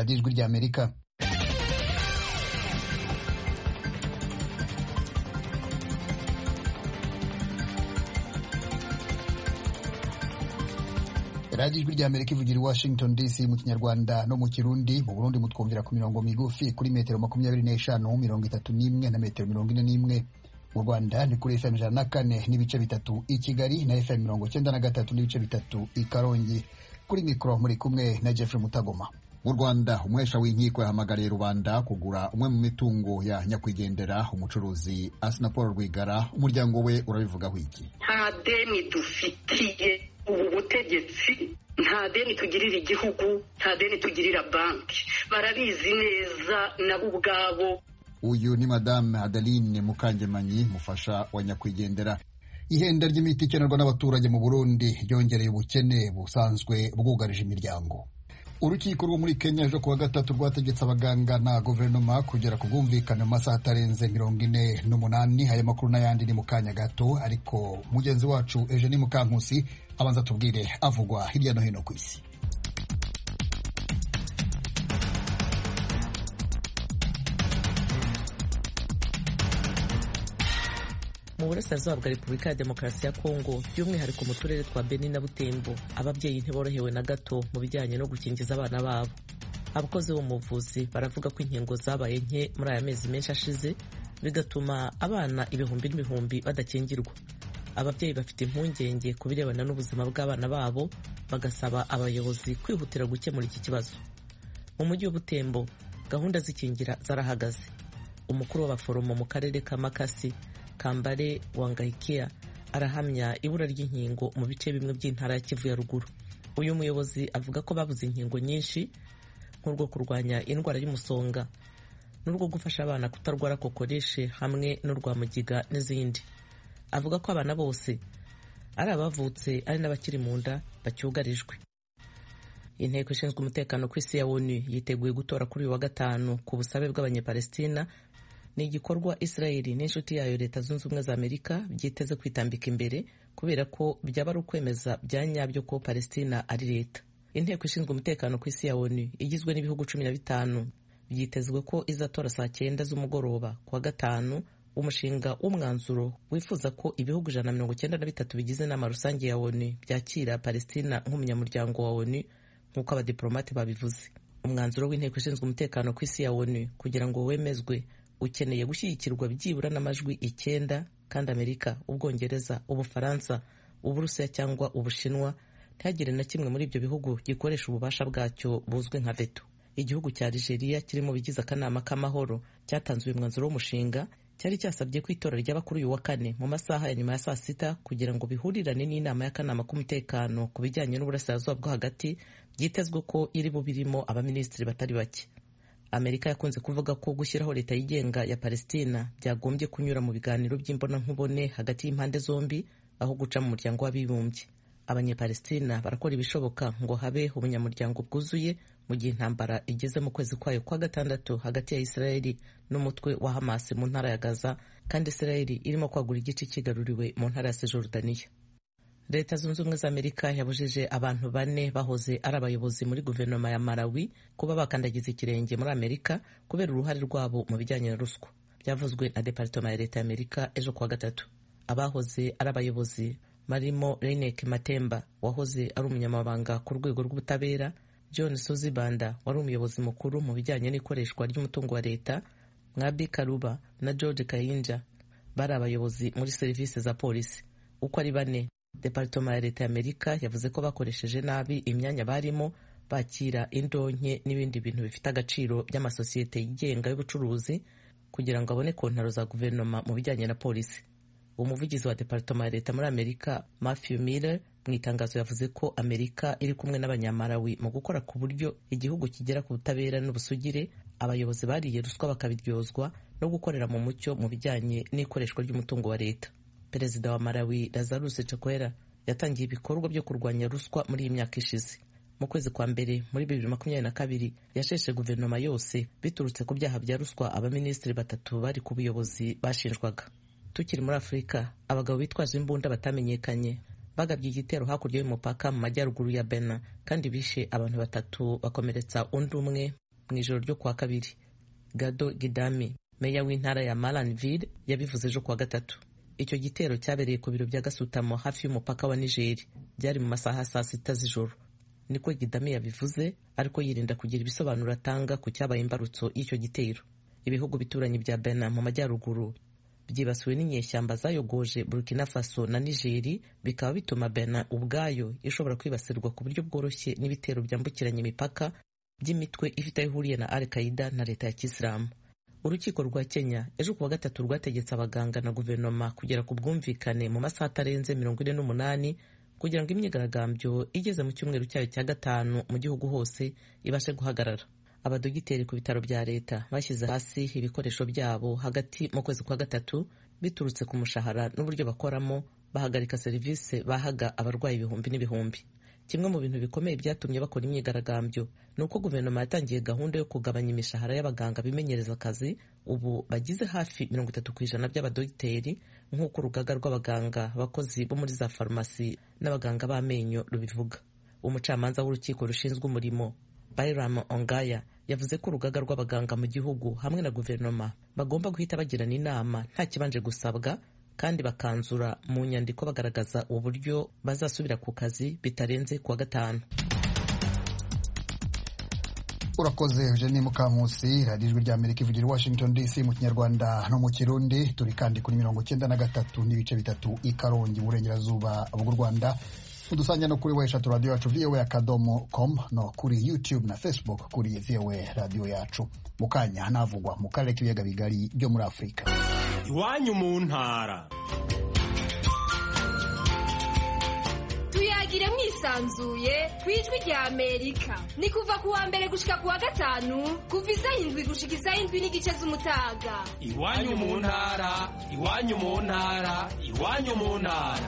radiyo ijwi ry'Amerika. radiyo ijwi ry'Amerika ivugira i Washington DC mu Kinyarwanda no mu Kirundi. Mu Burundi mutwumvira ku mirongo migufi kuri metero 25, 31 na metero 41. Mu Rwanda ni kuri FM 104 n'ibice bitatu i Kigali na FM 93 n'ibice bitatu i Karongi. Kuri mikoro muri kumwe na Jeffrey Mutagoma. Mu Rwanda umwesha w'inkiko yahamagariye rubanda kugura umwe mu mitungo ya nyakwigendera umucuruzi Assinapol Rwigara. Umuryango we urabivugaho iki? Nta deni dufitiye ubu butegetsi, nta deni tugirira igihugu, nta deni tugirira banki. Barabizi neza nabo ubwabo. Uyu ni Madame Adeline Mukangemanyi, mufasha wa nyakwigendera. Ihenda ry'imiti ikenerwa n'abaturage mu Burundi ryongereye ubukene busanzwe bwugarije imiryango. Urukiko rwo muri Kenya ejo kuwa gatatu rwategetse abaganga na guverinoma kugera ku bwumvikane mu masaha atarenze 48. Aya makuru n'ayandi ni mu kanya gato, ariko mugenzi wacu Eugenie Mukankusi abanza tubwire avugwa hirya no hino ku isi. Mu burasirazuba bwa Repubulika ya Demokarasi ya Kongo, by'umwihariko mu turere twa Beni na Butembo, ababyeyi ntiborohewe na gato mu bijyanye no gukingiza abana babo. Abakozi b'ubuvuzi baravuga ko inkingo zabaye nke muri aya mezi menshi ashize, bigatuma abana ibihumbi n'ibihumbi badakingirwa. Ababyeyi bafite impungenge ku birebana n'ubuzima bw'abana babo, bagasaba abayobozi kwihutira gukemura iki kibazo. Mu mujyi wa Butembo, gahunda z'ikingira zarahagaze. Umukuru w'abaforomo mu karere ka Makasi, Kambale Wangaikia, arahamya ibura ry'inkingo mu bice bimwe by'intara ya Kivu ya ruguru. Uyu muyobozi avuga ko babuze inkingo nyinshi, nk'urwo kurwanya indwara y'umusonga n'urwo gufasha abana kutarwara kokoreshe hamwe n'urwa mugiga n'izindi. Avuga ko abana bose ari abavutse ari n'abakiri mu nda bacyugarijwe. Inteko ishinzwe umutekano ku isi ya ONU yiteguye gutora kuri uyu wa gatanu ku busabe bw'abanyapalestina. Ni igikorwa Israeli n'inshuti yayo Leta Zunze Ubumwe za Amerika byiteze kwitambika imbere, kubera ko byaba ari ukwemeza bya nyabyo ko Palestina ari leta. Inteko ishinzwe umutekano ku isi ya ONU igizwe n'ibihugu 15 byitezwe ko izatora saa 9 z'umugoroba kuwa gatanu umushinga w'umwanzuro wifuza ko ibihugu 193 bigize inama rusange ya ONU byakira Palestina nk'umunyamuryango wa ONU nk'uko abadiplomate babivuze. Umwanzuro w'inteko ishinzwe umutekano ku isi ya ONU kugira ngo wemezwe ukeneye gushyigikirwa byibura n'amajwi 9, kandi Amerika, Ubwongereza, Ubufaransa, Uburusiya cyangwa Ubushinwa ntihagire na kimwe muri ibyo bihugu gikoresha ububasha bwacyo buzwi nka veto. Igihugu cya Algeria kiri mu bigize akanama k'amahoro cyatanze uyu mwanzuro w'umushinga, cyari cyasabye ko itora ryaba kuri uyu wa kane mu masaha ya nyuma ya saa 6 kugira ngo bihurirane n'inama y'akanama k'umutekano ku bijyanye n'uburasirazuba bwo hagati, byitezwe ko iri bubirimo abaminisitiri batari bake. Amerika yakunze kuvuga ko gushyiraho leta yigenga ya Palestina byagombye kunyura mu biganiro by'imbonankubone hagati y'impande zombi aho guca mu muryango w'abibumbye. Abanyapalestina barakora ibishoboka ngo habe ubunyamuryango bwuzuye mu gihe intambara igeze mu kwezi kwayo kwa gatandatu hagati ya Israeli n'umutwe wa Hamas mu ntara ya Gaza, kandi Israeli irimo kwagura igice kigaruriwe mu ntara ya Cisjordania. Leta Zunze Ubumwe za Amerika yabujije abantu 4 bahoze ari abayobozi muri guverinoma ya Malawi kuba bakandagiza ikirenge muri Amerika kubera uruhare rwabo mu bijyanye na ruswa. Byavuzwe na Department ya Leta ya Amerika ejo kuwa gatatu. Abahoze ari abayobozi marimo Reinek Matemba wahoze ari umunyamabanga ku rwego rw'ubutabera, John Sozibanda wari umuyobozi mukuru mu bijyanye n'ikoreshwa ry'umutungo wa leta, Ngabi Karuba na George Kayinja bari abayobozi muri serivisi za polisi. Uko ari 4, Department ya Leta ya Amerika yavuze ko bakoresheje nabi imyanya barimo, bakira indonke n'ibindi bintu bifite agaciro by'amasosiyete yigenga y'ubucuruzi kugira ngo abone kontaro za guverinoma mu bijyanye na polisi. Umuvugizi wa Department ya Leta muri Amerika, Matthew Miller, mu itangazo yavuze ko Amerika iri kumwe n'abanyamarawi mu gukora ku buryo igihugu kigera ku butabera n'ubusugire, abayobozi bariye ruswa bakabiryozwa, no gukorera mu mucyo mu bijyanye n'ikoreshwa ry'umutungo wa leta. Perezida wa Malawi Lazarus Chakwera yatangiye ibikorwa byo kurwanya ruswa muri iyi myaka ishize. Mu kwezi kwa mbere muri 2022 yasheshe guverinoma yose biturutse ku byaha bya ruswa abaminisitiri 3 bari ku buyobozi bashinjwaga. Tukiri muri Afurika, abagabo bitwaje imbunda batamenyekanye bagabye igitero hakurya y'umupaka mu majyaruguru ya Benin, kandi bishe abantu 3 bakomeretsa undi umwe mu ijoro ryo kuwa kabiri. Gado Gidami, meya w'intara ya Malanville, yabivuze ejo kuwa gatatu. Icyo gitero cyabereye ku biro bya Gasutamo hafi y'umupaka wa Niger, byari mu masaha saa 6 z'ijoro. Niko Gidami yabivuze, ariko yirinda kugira ibisobanuro atanga ku cyabaye imbarutso y'icyo gitero. Ibihugu bituranye bya Benin mu majyaruguru byibasiwe n'inyeshyamba zayogoje Burkina Faso na Niger, bikaba bituma Benin ubwayo ishobora kwibasirwa ku buryo bworoshye n'ibitero byambukiranya imipaka by'imitwe ifite aho ihuriye na Al-Qaeda na leta ya Kisilamu. Urukiko rwa Kenya ejo kuwa gatatu rwategetse abaganga na guverinoma kugera ku bwumvikane mu masaha atarenze 48 kugira ngo imyigaragambyo igeze mu cyumweru cyayo cya gatanu mu gihugu hose ibashe guhagarara. Abadogiteri ku bitaro bya leta bashyize hasi ibikoresho byabo hagati mu kwezi kwa gatatu biturutse ku mushahara n'uburyo bakoramo, bahagarika serivisi bahaga abarwayi ibihumbi n'ibihumbi. Kimwe mu bintu bikomeye byatumye bakora imyigaragambyo ni uko guverinoma yatangiye gahunda yo kugabanya imishahara y'abaganga bimenyereza akazi. Ubu bagize hafi 30% by'abadogiteri, nk'uko urugaga rw'abaganga abakozi bo muri za farumasi n'abaganga b'amenyo rubivuga. Umucamanza w'urukiko rushinzwe umurimo Bayram Ongaya yavuze ko urugaga rw'abaganga mu gihugu hamwe na guverinoma bagomba guhita bagirana inama nta kibanje gusabwa, kandi bakanzura mu nyandiko bagaragaza uburyo bazasubira ku kazi bitarenze kuwa gatanu. Urakoze Eugenie Mukankusi. Radio Ijwi ry'Amerika ivugira Washington DC mu Kinyarwanda no mu Kirundi. Turi kandi kuri 93 n'ibice bitatu i Karongi mu burengerazuba bw'u Rwanda. Udusanga no kuri website radio yacu voa.com no kuri YouTube na Facebook kuri VOA radio yacu. Mukanya hanavugwa mu karere k'ibiyaga bigari byo muri Afrika. Iwanyu mu ntara. Tuyagire mwisanzuye kwijwi rya Amerika. Ni kuva kuwa mbere gushika kuwa gatanu, kuva isaha 7 gushika isaha 7 n'igice z'umutaga. Iwanyu mu ntara, iwanyu mu ntara, iwanyu mu ntara.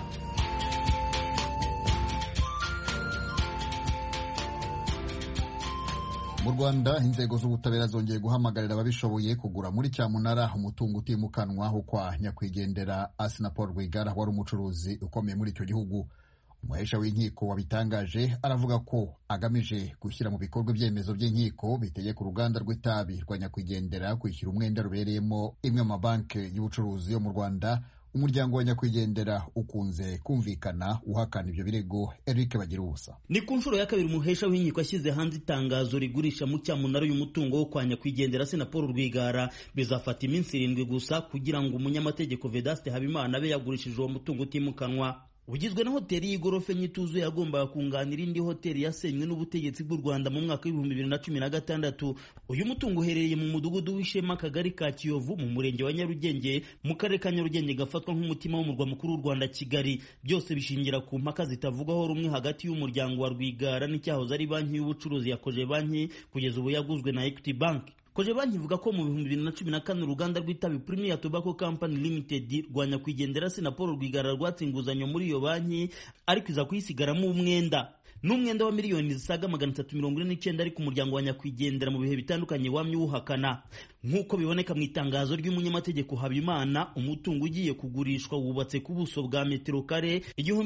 Mu Rwanda inzego z'ubutabera zongeye guhamagarira ababishoboye kugura muri cyamunara umutungo utimukanwa wo kwa nyakwigendera Assinapol Paul Rwigara wari umucuruzi ukomeye muri icyo gihugu. Umuhesha w'inkiko wabitangaje aravuga ko agamije gushyira mu bikorwa ibyemezo by'inkiko bitegeka uruganda rw'itabi rwa nyakwigendera kwishyura umwenda rubereyemo imwe mu mabanki y'ubucuruzi yo mu Rwanda. Umuryango wa nyakwigendera ukunze kumvikana uhakana ibyo birego. Eric Bagirubusa. Ni ku nshuro ya kabiri umuhesha w'inkiko ashyize hanze itangazo rigurisha mu cyamunara y'umutungo wo kwa nyakwigendera Assinapol Paul Rwigara. Bizafata iminsi 7 gusa kugira ngo umunyamategeko Vedaste Habimana abe yagurishije uwo mutungo utimukanwa. Ugizwe na hoteli y'igorofa enye ituzuye yagombaga kunganira indi hoteli yasenywe n'ubutegetsi bw'u Rwanda mu mwaka wa 2016. Uyu mutungo uherereye mu mudugudu w'Ishema, akagari ka Kiyovu, mu murenge wa Nyarugenge, mu karere ka Nyarugenge gafatwa nk'umutima w'umurwa mukuru w'u Rwanda Kigali. Byose bishingira ku mpaka zitavugwaho rumwe hagati y'umuryango wa Rwigara n'icyahoze ari banki y'ubucuruzi ya Cogebanque kugeza ubu yaguzwe na Equity Bank. Cogebanque ivuga ko mu 2014 uruganda rw'itabi Premier Tobacco Company Limited rwa nyakwigendera Assinapol Paul Rwigara rwatsinguzanyo muri iyo banki, ariko iza kuyisigaramo umwenda. N'umwenda wa miliyoni zisaga 349 ariko umuryango wa nyakwigendera mu bihe bitandukanye wamye uwuhakana. Nk'uko biboneka mu itangazo ry'umunyamategeko Habimana, umutungo ugiye kugurishwa wubatse ku buso bwa metero kare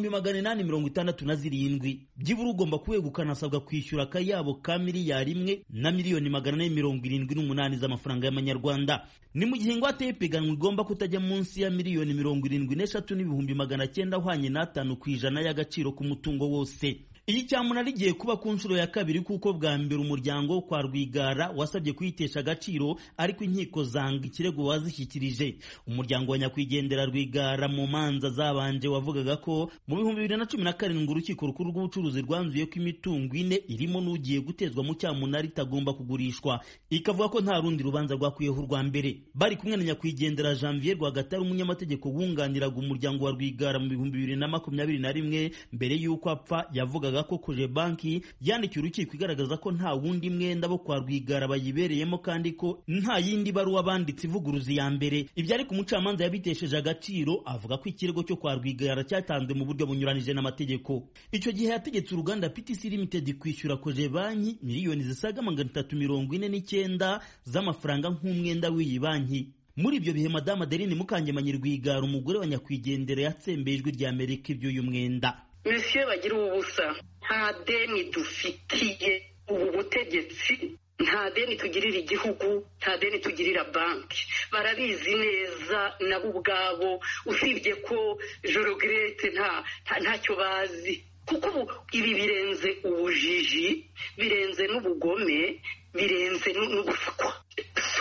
1867. Byibura ugomba kuwegukana asabwa kwishyura akayabo ka miliyari 1 na miliyoni 478 z'amafaranga y'amanyarwanda. Ni mu gihe ingwate y'ipiganwa igomba kutajya munsi ya miliyoni 73,900 ahwanye na 5% y'agaciro k'umutungo wose. Iyi cyamunara rigiye kuba ku nshuro ya kabiri kuko bwa mbere umuryango kwa Rwigara wasabye kuyitesha agaciro, ariko inkiko zanga ikirego wazishyikirije. Umuryango wa nyakwigendera Rwigara mu manza zabanje wavugaga ko mu 2017 urukiko rukuru rw'ubucuruzi rwanzuye ko imitungo 4 irimo n'ugiye gutezwa mu cyamunara itagomba kugurishwa, ikavuga ko nta rundi rubanza rwakwiyeho urwa mbere. Bari kumwe na nyakwigendera Janvier Rwagatare, umunyamategeko wunganiraga umuryango wa Rwigara mu 2021, mbere y'uko apfa yavugaga ko Cogebanque yandikiye urukiko igaragaza ko nta wundi mwenda bo kwa Rwigara bayibereyemo kandi ko nta yindi baruwa banditse ivuguruza ya mbere. Ibyo ariko umucamanza yabitesheje agaciro, avuga ko ikirego cyo kwa Rwigara cyatanzwe mu buryo bunyuranije n'amategeko. Icyo gihe yategetse uruganda PTC Limited kwishyura Cogebanque miliyoni zisaga 349 z'amafaranga nk'umwenda w'iyi banki. Muri ibyo bihe Madame Adeline Mukangemanyi Rwigara, umugore wa nyakwigendera, yatsembeye Ijwi ry'Amerika iby'uyu mwenda. Monsieur Bagirubusa, nta deni dufitiye ubu butegetsi nta deni tugirira igihugu, nta deni tugirira banki. Barabizi neza nabo ubwabo, usibye ko jorogrete ntacyo bazi, kuko ubu ibi birenze ubujiji, birenze n'ubugome, birenze n'ubuswa. Si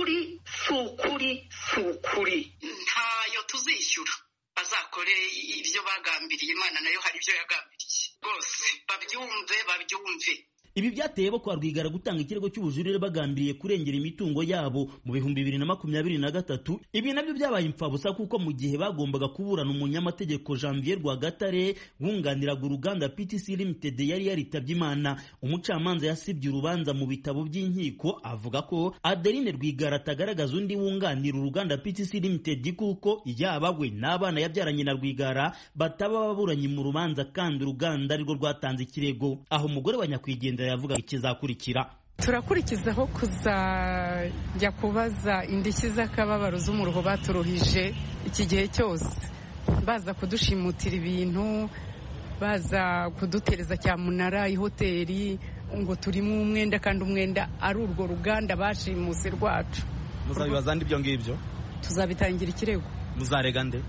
ukuri ntayo tuzishyura. Bazakore ibyo bagambiriye, Imana nayo hari ibyo yagambiriye rwose, babyumve. Ibi byateye bo kwa Rwigara gutanga ikirego cy'ubujurire bagambiriye kurengera imitungo yabo mu 2023. Ibi nabyo byabaye impfabusa kuko mu gihe bagombaga kuburana umunyamategeko Janvier Rwagatare wunganiraga uruganda PTC Limited yari yaritabye Imana, umucamanza yasibye urubanza mu bitabo by'inkiko avuga ko Adeline Rwigara atagaragaza undi wunganira uruganda PTC Limited kuko yaba we n'abana yabyaranye na Rwigara bataba baburanye mu rubanza kandi uruganda arirwo rwatanze ikirego. Aho umugore wa nyakwigendera yavuga ikizakurikira. Turakurikizaho kuzajya kubaza indishyi z'akababaro z'umuruho baturuhije iki gihe cyose, baza kudushimutira ibintu, baza kudutereza cyamunara ihoteli ngo turimo umwenda kandi umwenda ari urwo ruganda bashimuse rwacu. Muzabibaza ibyo ngibyo? Tuzabitangira ikirego. Muzarega nde?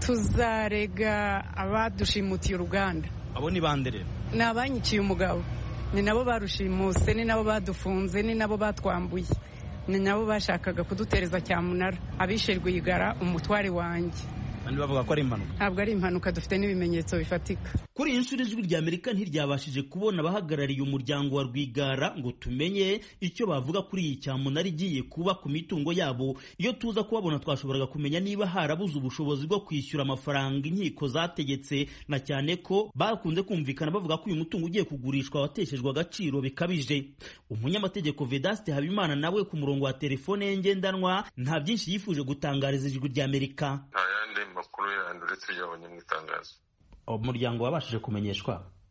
Tuzarega abadushimutiye uruganda. Abo ni bande rero? Ni abanyiciye umugabo, ni nabo barushimuse, ni nabo badufunze, ni nabo batwambuye, ni nabo bashakaga kudutereza cyamunara. Abishe Rwigara umutware wanjye. Bandi bavuga ko ari impanuka. Ntabwo ari impanuka, dufite n'ibimenyetso bifatika. Kuri iyi nshuro ijwi rya Amerika ntiryabashije kubona abahagarariye umuryango wa Rwigara ngo tumenye icyo bavuga kuri iyi cyamunara igiye kuba ku mitungo yabo. Iyo tuza kubabona twashoboraga kumenya niba harabuze ubushobozi bwo kwishyura amafaranga inkiko zategetse, na cyane ko bakunze kumvikana bavuga ko uyu mutungo ugiye kugurishwa wateshejwe agaciro bikabije. Umunyamategeko Vedaste Habimana nawe ku murongo wa telefone ye ngendanwa nta byinshi yifuje gutangariza ijwi rya Amerika. Makuru yandi uretse yabonye mu itangazo. Umuryango wabashije kumenyeshwa?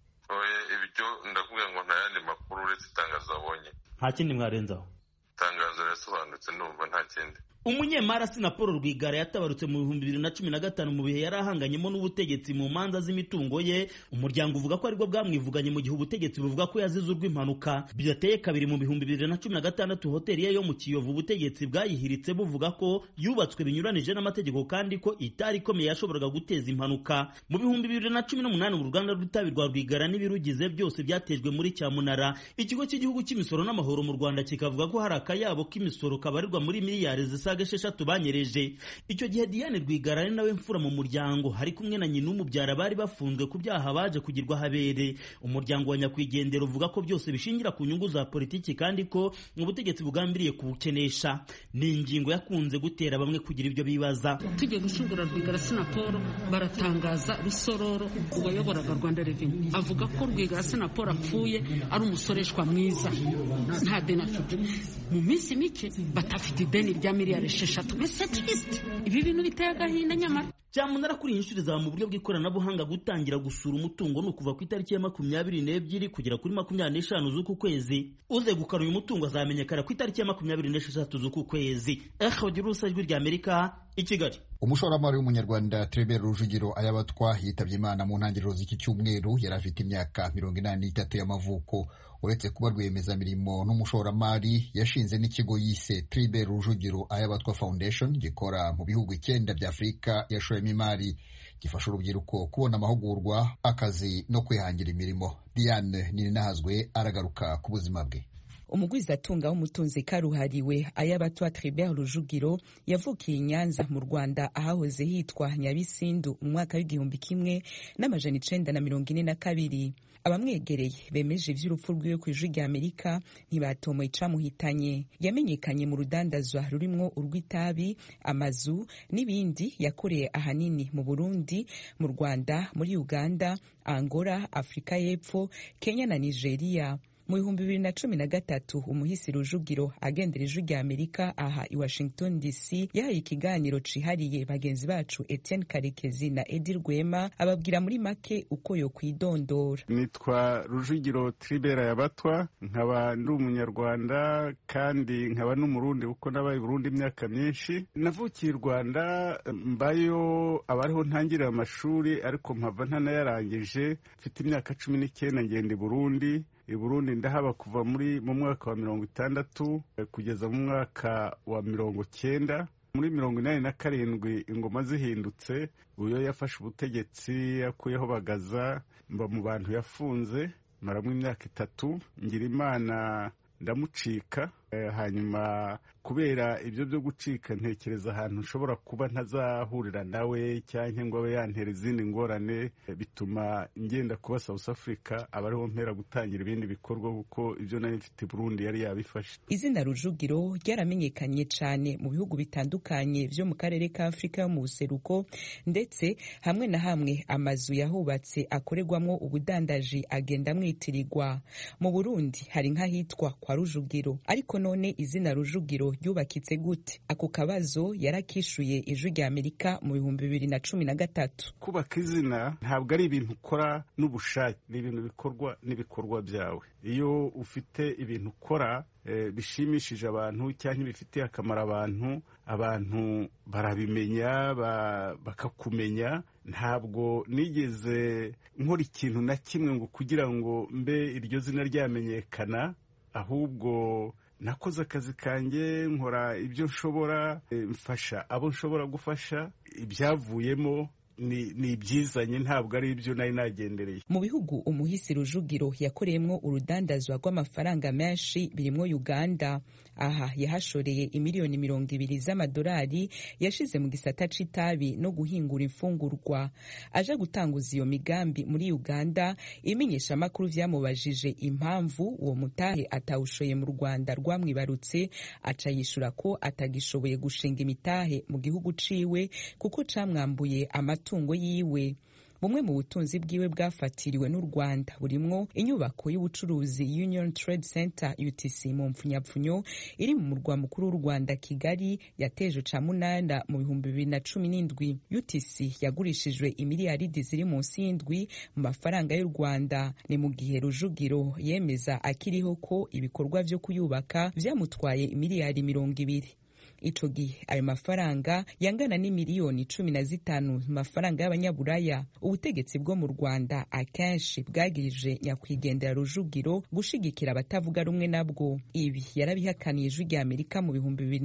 Ibyo ndavuga ngo nta yandi makuru uretse itangazo wabonye. Nta kindi mwarenzaho? Itangazo rirasobanutse, ndumva nta kindi. Umunyemari Paul Rwigara yatabarutse mu 2015 mu bihe yari ahanganyemo n'ubutegetsi mu manza z'imitungo ye. Umuryango uvuga ko aribwo bwamwivuganye mu gihe ubutegetsi buvuga ko yazize urw'impanuka. Bidateye kabiri mu 2016 hoteli ye yo mu Kiyovu ubutegetsi bwayihiritse buvuga ko yubatswe binyuranije n'amategeko kandi ko itari ikomeye yashoboraga guteza impanuka. Mu 2018 uruganda rw'itabi rwa Rwigara n'ibirugize byose byatejwe muri cyamunara. Ikigo cy'igihugu cy'imisoro n'amahoro mu Rwanda kikavuga ko hari akayabo k'imisoro kabarirwa muri miliyari zisa esheshatu banyereje. Icyo gihe Diane Rwigara ari nawe mfura mu muryango, hari kumwe na nyina umubyara bari bafunzwe ku byaha baje kugirwa habere. Umuryango wa nyakwigendera uvuga ko byose bishingira ku nyungu za politiki kandi ko ubutegetsi bugambiriye kubukenesha. Ni ingingo yakunze gutera bamwe kugira ibyo bibaza. Tugiye gushingura Rwigara Sinaporo baratangaza Rusororo uwayoboraga Rwanda Revenue avuga ko Rwigara Sinaporo apfuye ari umusoreshwa mwiza, nta deni afite. Mu minsi mike batafite ideni rya miliyari esheshatu. Ibi bintu biteye agahinda nyamara. Cyamunara kuri inshuro za mu buryo bw'ikoranabuhanga gutangira gusura umutungo no kuva ku itariki ya 22 kugera kuri 25 z'uku kwezi. Uzegukana uyu mutungo azamenyekana ku itariki ya 26 z'uku kwezi. Bagira ijwi rya Amerika i Kigali. Umushoramari w'umunyarwanda Tribert Rujugiro Ayabatwa yitabye Imana mu ntangiriro z'iki cyumweru. Yari afite imyaka 83 y'amavuko. Uretse kuba rwiyemezamirimo n'umushoramari, yashinze n'ikigo yise Tribert Rujugiro Ayabatwa Foundation gikora mu bihugu 9 bya Afurika yashoyemo imari, gifasha urubyiruko kubona amahugurwa, akazi no kwihangira imirimo. Diane Nininahazwe aragaruka ku buzima bwe. Umugwizatunga w'umutunzi karuhariwe Ayabatwa Tribert Rujugiro yavukiye i Nyanza mu Rwanda ahahoze hitwa Nyabisindu mu mwaka w'1942. Abamwegereye bemeje ivy'urupfu rwiwe ku ijwi rya Amerika ntibatomoye icamuhitanye. Yamenyekanye mu rudandazwa rurimwo urw'itabi, amazu n'ibindi. Yakoreye ahanini mu Burundi, mu Rwanda, muri Uganda, Angola, Afrika y'Epfo, Kenya na Nigeria. Mu 2013 umuhisi Rujugiro agendera ijwi rya Amerika aha i Washington DC yahaye ikiganiro cihariye bagenzi bacu Etienne Karekezi na Edi Rwema ababwira muri make uko yo kwidondora. Nitwa Rujugiro Tribert Ayabatwa, nkaba ndi umunyarwanda kandi nkaba n'umurundi kuko nabaye Burundi imyaka myinshi. Navukiye i Rwanda, mbayo abariho ntangirira amashuri ariko mpava ntanayarangije. Mfite imyaka 19 ngenda i Burundi i Burundi ndahaba kuva mu mwaka wa 1960 kugeza mu mwaka wa 1990. Muri 1987 ingoma zihindutse, uyo yafashe ubutegetsi yakuyeho Bagaza, mba mu bantu yafunze maramwe imyaka 3, ngira Imana ndamucika. Hanyuma kubera ibyo byo gucika ntekereza ahantu nshobora kuba ntazahurira nawe cyangwa ngo abe yantera izindi ngorane, bituma ngenda kuba South Africa, abariho mpera gutangira ibindi bikorwa kuko ibyo nari mfite Burundi yari yabifashe. Izina Rujugiro ryaramenyekanye cyane mu bihugu bitandukanye byo mu karere ka Afrika yo mu buseruko, ndetse hamwe na hamwe amazu yahubatse akorerwamo ubudandaji agenda amwitirirwa. Mu Burundi hari nk'ahitwa kwa Rujugiro, ariko none izina Rujugiro ryubakitse gute? Ako kabazo yarakishuye Ijwi rya Amerika mu 2013. Kubaka izina ntabwo ari ibintu ukora n'ubushake, ni ibintu bikorwa n'ibikorwa byawe. Iyo ufite ibintu ukora bishimishije abantu cyangwa bifitiye akamaro abantu barabimenya, bakakumenya. Ntabwo nigeze nkora ikintu na kimwe ngo kugira ngo mbe iryo zina ryamenyekana, ahubwo nakoze akazi kanjye, nkora ibyo nshobora, mfasha abo nshobora gufasha. Ibyavuyemo ni ibyizanye, ntabwo ari ibyo nari nagendereye. Mu bihugu umuhisi Rujugiro yakoreyemo urudandazwa rw'amafaranga menshi birimo Uganda. Aha yahashoreye imiliyoni 200 z'amadolari yashize mu gisata c'itabi no guhingura imfungurwa. Aje gutanguza iyo migambi muri Uganda, imenyesha makuru vyamubajije impamvu uwo mutahe atawushoye mu Rwanda rwamwibarutse, aca yishura ko atagishoboye gushinga imitahe mu gihugu ciwe kuko camwambuye amatungo yiwe. Bumwe mu butunzi bwiwe bwafatiriwe n'u Rwanda burimwo inyubako y'ubucuruzi Union Trade Center UTC mu mpfunyapfunyo iri mu murwa mukuru w'u Rwanda Kigali, yateje camunanda mu 2017. UTC yagurishijwe imiliyaridi ziri munsi y'indwi mu mafaranga y'u Rwanda. Ni mu gihe Rujugiro yemeza akiriho ko ibikorwa vyo kuyubaka vyamutwaye imiliyari 200. Ico gihe ayo mafaranga yangana n'imiliyoni 15 mu mafaranga y'abanyaburaya. Ubutegetsi bwo mu Rwanda akenshi bwagirije nyakwigendera Rujugiro gushigikira abatavuga rumwe nabwo. Ibi yarabihakaniye Ijwi rya Amerika mu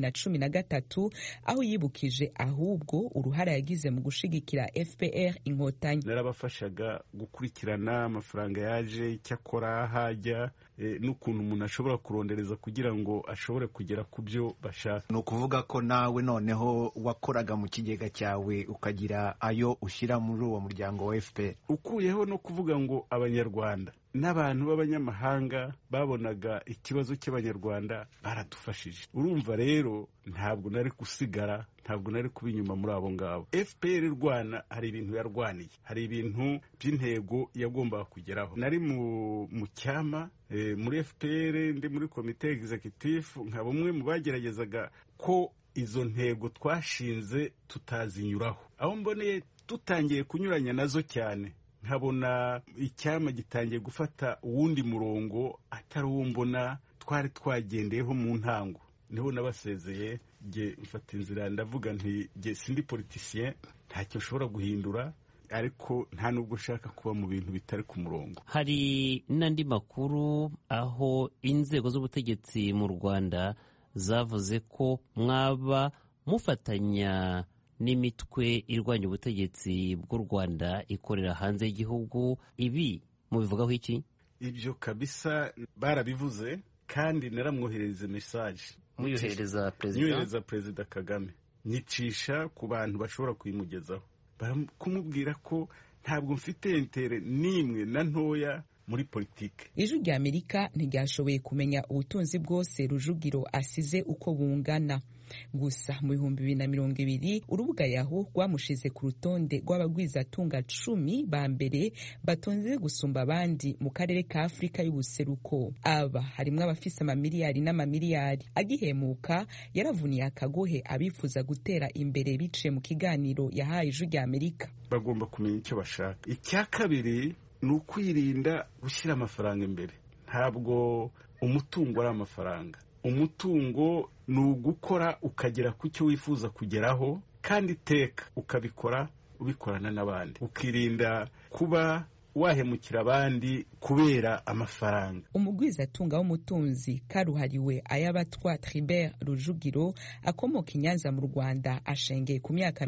2013, aho yibukije ahubwo uruhara yagize mu gushigikira FPR Inkotanyi. Narabafashaga gukurikirana amafaranga yaje, icyakora hajya, n'ukuntu umuntu ashobora kurondereza kugira ngo ashobore kugera ku byo bashaka. Ni ukuvuga ko nawe noneho wakoraga mu kigega cyawe ukagira ayo ushyira muri uwo muryango wa FPR. Ukuyeho no kuvuga ngo abanyarwanda n'abantu b'abanyamahanga babonaga ikibazo cy'abanyarwanda baradufashije. Urumva rero ntabwo nari gusigara, ntabwo nari kuba inyuma muri abo ngabo. FPR Rwanda hari ibintu yarwaniye, hari ibintu by'intego yagombaga kugeraho. Nari mu cyama muri FPR, ndi muri komite executive, nka bumwe mu bageragezaga ko izo ntego twashinze tutazinyuraho. Aho mboneye tutangiye kunyuranya nazo cyane, nkabona icyama gitangiye gufata uwundi murongo atari uwo mbona twari twagendeyeho mu ntango, niho nabasezeye. Nge mfata inzira ndavuga nti nge sindi politicien, ntacyo nshobora guhindura, ariko nta nubwo ushaka kuba mu bintu bitari ku murongo. Hari n'andi makuru aho inzego z'ubutegetsi mu Rwanda zavuze ko mwaba mufatanya n'imitwe irwanya ubutegetsi bw'u Rwanda ikorera hanze y'igihugu. Ibi mubivugaho iki? Ibyo kabisa barabivuze, kandi naramwohereza message muyohereza Perezida Kagame, nyicisha ku bantu bashobora kuyimugezaho, kumubwira ko ntabwo mfite intere nimwe na ntoya muri politike. Ijwi rya Amerika ntiryashoboye kumenya ubutunzi bwose Rujugiro asize uko bungana. Gusa mu 2020 urubuga Yahoo rwamushize ku rutonde rw'abagwizatunga 10 ba mbere batonze gusumba abandi mu karere ka Afrika y'ubuseruko. Aba harimwo abafise amamiliyari n'amamiliyari. Agihemuka yaravuniye akagohe abifuza gutera imbere biciye mu kiganiro yahaye Ijwi rya Amerika. Bagomba kumenya icyo bashaka. Icya kabiri ni ukwirinda gushyira amafaranga imbere. Ntabwo umutungo ari amafaranga. Umutungo ni ugukora ukagera ku cyo wifuza kugeraho, kandi iteka ukabikora ubikorana n'abandi. Ukirinda kuba wahemukira abandi kubera amafaranga. Umugwizatunga w'umutunzi karuhariwe Ayabatwa Tribert Rujugiro akomoka i Nyanza mu Rwanda ashengeye ku myaka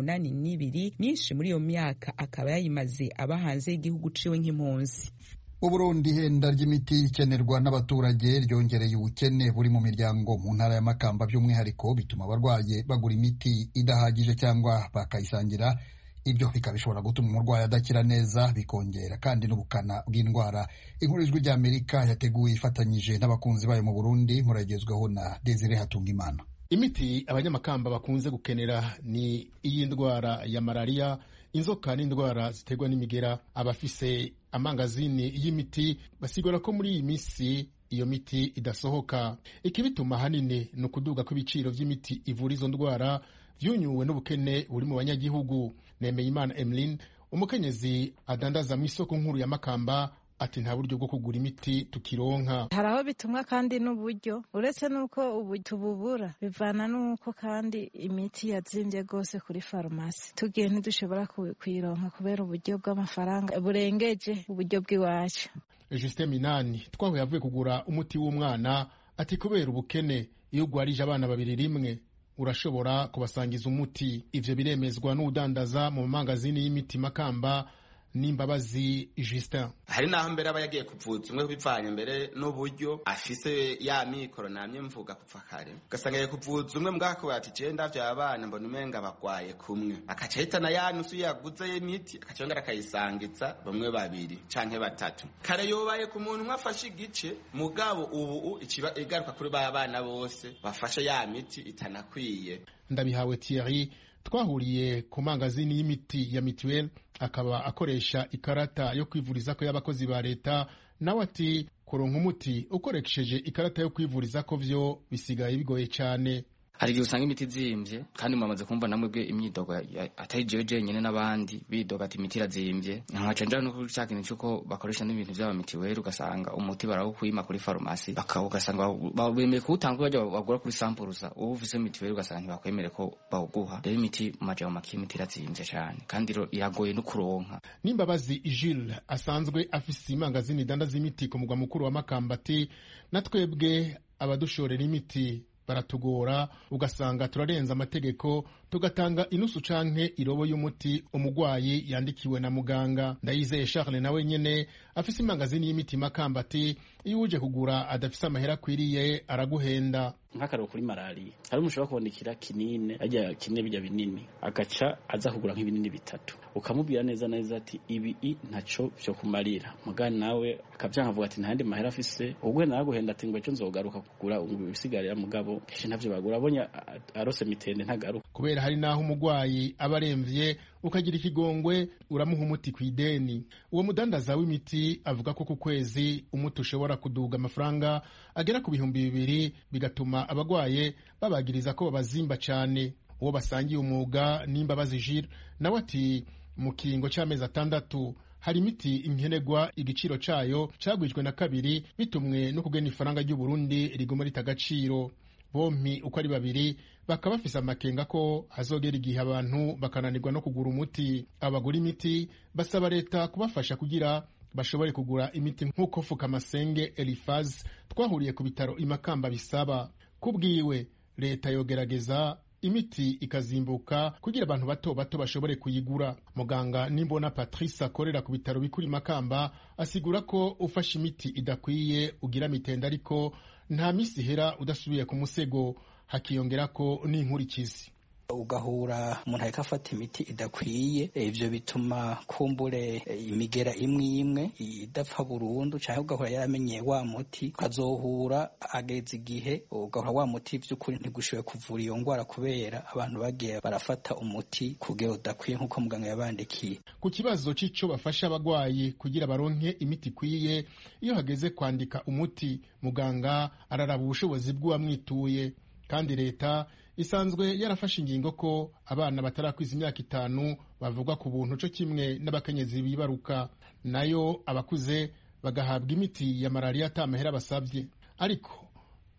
82, myinshi muri iyo myaka akaba yayimaze aba hanze y'igihugu ciwe nk'impunzi. Uburundi ihenda ry'imiti ikenerwa n'abaturage ryongereye ubukene buri mu miryango mu ntara ya Makamba, by'umwihariko bituma abarwaye bagura imiti idahagije cyangwa bakayisangira. Ibyo bikaba bishobora gutuma umurwayi adakira neza, bikongera kandi n'ubukana bw'indwara. Inkuru y'Ijwi ry'Amerika yateguye ifatanyije n'abakunzi bayo mu Burundi, muragezweho na Desire Hatungimana. Imiti abanyamakamba bakunze gukenera ni iy'indwara ya malaria, inzoka n'indwara ziterwa n'imigera. Abafise amangazini y'imiti basigura ko muri iyi misi iyo miti idasohoka. Ikibituma hanini ni ukuduga kw'ibiciro vy'imiti ivura izo ndwara vyunyuwe n'ubukene buri mu banyagihugu. Nemeyimana Emeline, umukenyezi adandaza mu isoko nkuru ya Makamba, ati nta buryo bwo kugura imiti tukironka. Hari aho bitumwa kandi n'uburyo, uretse n'uko ubu tububura bivana n'uko kandi imiti yazimvye gose kuri farumasi, tugiye ntidushobora kuyironka kubera uburyo bw'amafaranga burengeje uburyo bw'iwacu. Justin Minani twahuye avuye kugura umuti w'umwana, ati kubera ubukene iyo ugwarije abana babiri rimwe urashobora kubasangiza umuti. Ivyo biremezwa n'udandaza mu mangazini y'imiti Makamba Nimbabazi Justin. Hari naho mbere aba yagiye kuvuza umwe bivanye mbere n'uburyo afise ya mikoro namye mvuga kupfa kare, ugasanga yagiye kuvuza umwe mbwako ati je ndavyo abana mbona umenga bagwaye kumwe, akaca hitana ya nusu yaguze imiti akacongera akayisangiza bamwe babiri canke batatu. Kare yobaye ku muntu mwafashe igice, mugabo ubu ikiba igaruka kuri ba bana bose bafashe ya miti itanakwiye. Ndabihawe Thierry twahuriye ku mangazini y'imiti ya Mituel, akaba akoresha ikarata yo kwivuriza ko y'abakozi ba leta. Nawe ati kuronka umuti ukoresheje ikarata yo kwivuriza ko vyo bisigaye bigoye cyane. Hari igihe usanga imiti zimvye kandi mwamaze kumva namwe bwe imyidogo atari jeje nyene n'abandi bidoga ati imiti irazimvye, nkaca nja no kushakira cyuko bakoresha n'ibintu by'aba mitiweri, ugasanga umuti barawukwima kuri farumasi ugasanga bemeye kuwutanga bajya bagura kuri sampuruza, ubu ufise mitiweri ugasanga ntibakwemere ko bawuguha. Rero imiti maje mu makimiti irazimvye cyane kandi iragoye no kuronka. Nimbabazi Jules asanzwe afise imangazini dandaza imiti ku mugwa mukuru wa Makamba, ati natwebwe abadushorera imiti baratugora, ugasanga turarenza amategeko tugatanga inusu canke irobo y'umuti umugwayi yandikiwe na muganga. Ndayizeye Charles nawe nyene afise imangazini y'imiti Makamba, ati iyo uje kugura adafise amahera akwiriye araguhenda. Nk'akararo kuri malaria hari umushobora kubonekira kinini ajya kine bijya binini agaca aza kugura nk'ibinini bitatu, ukamubwira neza neza ati ibi ntaco byo kumarira, mugani nawe akavyankavuga ati ntandi mahera afise, ubwo naraguhenda ati ngo ejo nzogaruka kugura ibisigarira, mugabo keshe ntavyo bagura, abonye arose mitende ntagaruka. Kubera hari naho umugwayi abaremvye ukagira ikigongwe uramuha umuti kw'ideni. Uwo mudandaza w'imiti avuga ko ku kwezi umuti ushobora kuduga amafaranga agera ku 200, bigatuma abagwaye babagiriza ko babazimba cyane. Uwo basangiye umwuga Nimbabazi Jules nawe ati mu kiringo cy'amezi 6 hari imiti inkenegwa igiciro cayo cagwijwe na 2 bitumwe no kugena ifaranga ry'u Burundi riguma ritagaciro. Bompi uko ari babiri bakaba bafise amakenga ko hazogera igihe abantu bakananirwa no kugura umuti. Abagura imiti basaba leta kubafasha kugira bashobore kugura imiti nk'uko Fukamasenge Elifaz twahuriye ku bitaro Imakamba bisaba. Kubwiwe leta yogerageza imiti ikazimbuka kugira abantu bato bato bashobore kuyigura. Muganga Nimbona Patrice akorera ku bitaro bikuri Makamba asigura ko ufashe imiti idakwiye ugira mitenda, ariko nta misi hera udasubiye ku musego, hakiyongera ko n'inkurikizi. Ugahura umuntu ariko afata imiti idakwiye, ivyo bituma kumbure imigera imwe idapfa burundu, cyangwa ugahura yaramenye wa muti ukazohura ageze igihe ugahura wa muti vy'ukuri ntigushoboye kuvura iyo ngwara kubera abantu bagiye barafata umuti kugera udakwiye nk'uko muganga yabandikiye. Ku kibazo c'ico bafasha abagwayi kugira baronke imiti ikwiye, iyo hageze kwandika umuti muganga araraba ubushobozi bw'uwamwituye, kandi leta isanzwe yarafashe ingingo ko abana batarakwiza imyaka 5 bavugwa ku buntu cyo kimwe n'abakenyezi bibaruka, nayo abakuze bagahabwa imiti ya malaria atamahera basabye. Ariko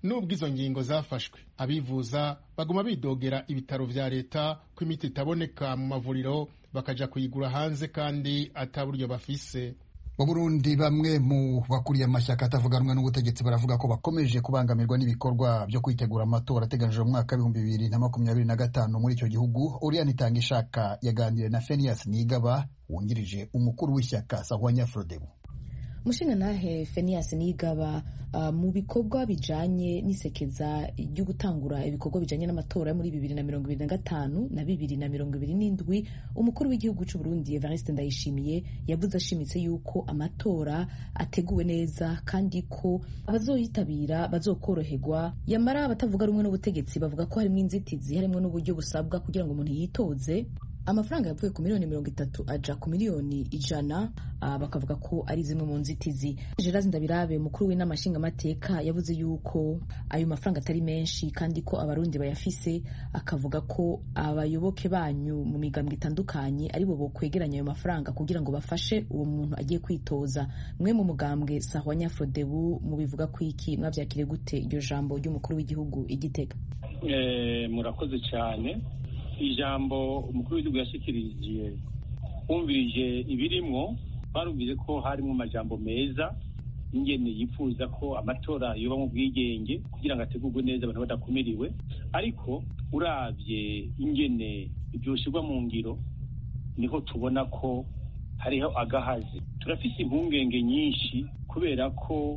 nubwo izo ngingo zafashwe abivuza baguma bidogera ibitaro vya leta ko imiti itaboneka mu mavuriro bakaja kuyigura hanze kandi ata buryo bafise. Mu Burundi bamwe mu bakuriye amashyaka atavuganwa n'ubutegetsi baravuga ko bakomeje kubangamirwa n'ibikorwa byo kwitegura amatora ateganijwe mu mwaka w'2025 muri icyo gihugu. Oriane Itangishaka yaganiriye na Phineas Nigaba wungirije umukuru w'ishyaka Sahwanya Frodebu. Mushingantahe Phineas Nigaba, mu bikorwa bijanye n'isekeza ryo gutangura ibikorwa bijanye n'amatora muri 2025 na 2027, umukuru w'igihugu cy'u Burundi Evariste Ndayishimiye yavuze ashimitse yuko amatora ateguwe neza kandi ko abazoyitabira bazokoroherwa. Yamara abatavuga rumwe n'ubutegetsi bavuga ko harimo inzitizi, harimo n'uburyo busabwa kugira ngo umuntu yitoze. Amafaranga yavuye ku miliyoni 30 aja ku miliyoni 100, bakavuga ko ari zimwe mu nzitizi. Gerard Ndabirabe, mukuru w'inama nshingamateka, yavuze yuko ayo mafaranga atari menshi kandi ko abarundi bayafise, akavuga ko abayoboke banyu mu migambwe itandukanye ari bo bokwegeranya ayo mafaranga kugira ngo bafashe uwo muntu agiye kwitoza. Mwe mu mugambwe Sahwanya Frodebu mubivuga ko iki, mwavyakire gute iryo jambo ry'umukuru w'igihugu Igitega? Murakoze cyane. Ijambo umukuru w'igihugu yashikirije umvirije ibirimwo, barumvise ko harimo amajambo meza ingene yifuza ko amatora yoba mu bwigenge kugira ngo ategurwe neza abantu badakumiriwe, ariko uravye ingene ibyoshirwa mu ngiro niho tubona ko hariho agahazi. Turafise impungenge nyinshi kubera ko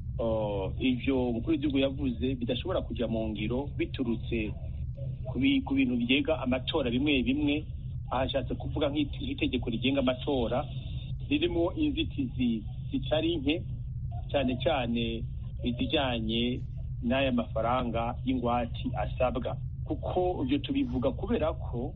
ivyo umukuru w'igihugu yavuze bidashobora kuja mu ngiro biturutse ku bintu byega amatora bimwe bimwe. Ahashatse kuvuga nk'itegeko rigenga amatora ririmo inzitizi zitari nke, cyane cyane izijyanye n'aya mafaranga y'ingwati asabwa, kuko ibyo tubivuga kubera ko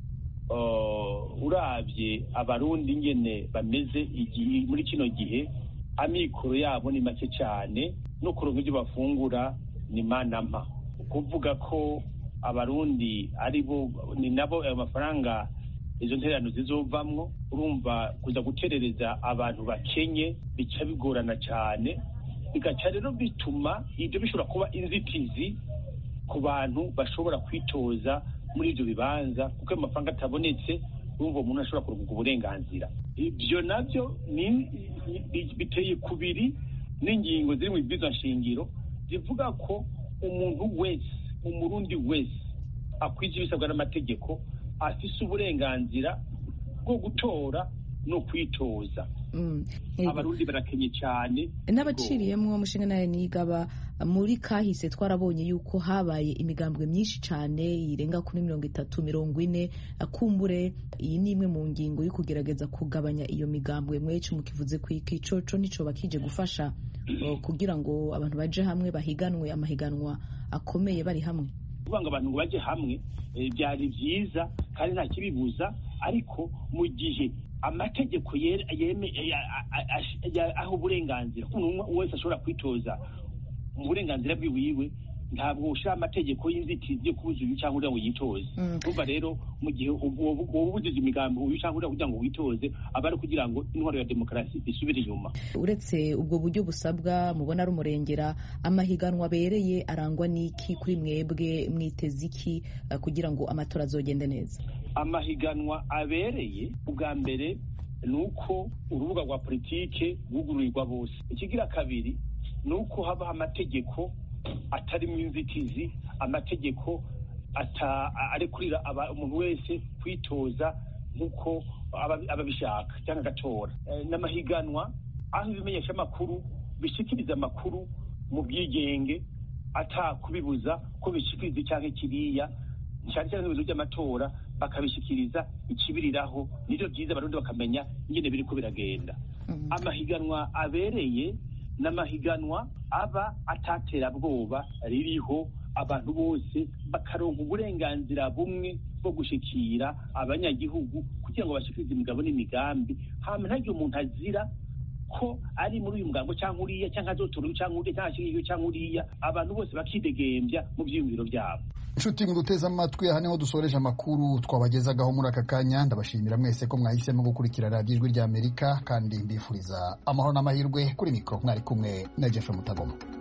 uravye abarundi ingene bameze muri kino gihe, amikoro yabo ni make cyane, no kuronka ibyo bafungura ni manama. Kuvuga ko abarundi ni nabo ayo mafaranga izo ntererano zizovamwo, urumva kuza guterereza abantu bakenye bica bigorana cyane, bigaca rero bituma ibyo bishobora kuba inzitizi ku bantu bashobora kwitoza muri ibyo bibanza, kuko ayo mafaranga atabonetse urumva umuntu ashobora kuronka uburenganzira. Ibyo nabyo biteye kubiri n'ingingo ziri mu bwirizwa nshingiro zivuga ko umuntu wese, umurundi wese akwije ibisabwa n'amategeko afise uburenganzira bwo gutora no kwitoza. Abarundi barakenye cyane. N'abaciriyemwo Mushingantahe Nigaba, muri kahise twarabonye yuko habaye imigambwe myinshi cyane irenga kuri 30-40. Akumbure iyi ni imwe mu ngingo yo kugerageza kugabanya iyo migambwe. Mwecu mukivuze ku icoco nico bakije gufasha kugira ngo abantu baje hamwe bahiganwe amahiganwa akomeye bari hamwe. Kuvuga ngo abantu ngo baje hamwe byari byiza kandi nta kibibuza, ariko mu gihe amategeko aho uburenganzira umuntu wese ashobora kwitoza mu burenganzira bwiwiwe, ntabwo ushira amategeko y'inzitizi yo kubuza uyu cyangwa uriya ngo yitoze. Urumva rero mu gihe ububuziza imigambi uyu cyangwa uriya kugira ngo witoze, aba ari kugira ngo intwaro ya demokarasi isubire inyuma. Uretse ubwo buryo busabwa mubona ari umurengera, amahiganwa abereye arangwa n'iki kuri mwebwe? Mwiteze iki kugira ngo amatora azogende neza? Amahiganwa abereye, ubwa mbere ni uko urubuga rwa politike rwugururirwa bose. Ikigira kabiri ni uko habaho amategeko atarimo inzitizi, amategeko arekurira umuntu wese kwitoza nk'uko ababishaka cyangwa agatora. N'amahiganwa aho ibimenyesha amakuru bishikiriza amakuru mu bwigenge atakubibuza ko bishikiriza cyangwa kiriya, cyane cyane ibibazo by'amatora bakabishikiriza ikibiriraho. Nibyo byiza abarundi bakamenya ingene biriko biragenda. Amahiganwa abereye n'amahiganwa aba ataterabwoba ririho, abantu bose bakaronka uburenganzira bumwe bwo gushikira abanyagihugu kugira ngo bashikirize imigabo n'imigambi. Hama ntagire umuntu azira ko ari muri uyu mugambo cyangwa uriya, cyangwa azotora uyu cyangwa uriya, cyangwa ashyigikiye cyangwa uriya. Abantu bose bakidegembya mu byiyumviro byabo. Inshuti nguduteze amatwi, aha niho dusoreje amakuru twabagezagaho muri aka kanya. Ndabashimira mwese ko mwahisemo gukurikira radiyo Ijwi ry'Amerika, kandi mbifuriza amahoro n'amahirwe. Kuri mikoro mwari kumwe na Jeff Mutagoma.